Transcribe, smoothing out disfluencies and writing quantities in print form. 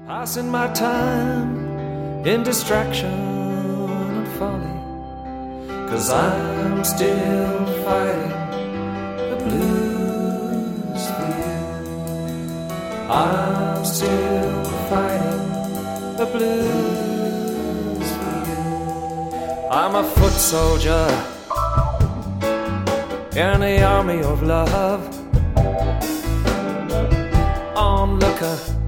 Passing my time in distraction and folly, 'cause I'm still fighting the blues for you. I'm still fighting the blues for you. I'm a foot soldier in the army of love, onlooker